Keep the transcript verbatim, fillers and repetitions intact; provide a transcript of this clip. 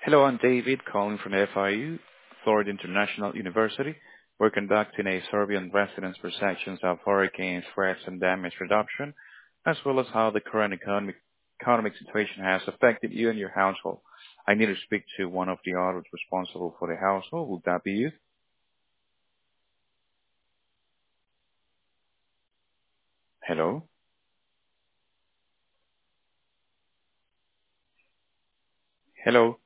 Hello, I'm David calling from F I U, Florida International University. We're conducting a survey on residents' perceptions of hurricane threats and damage reduction, as well as how the current economic, economic situation has affected you and your household. I need to speak to one of the adults responsible for the household. Would that be you? Hello? Hello?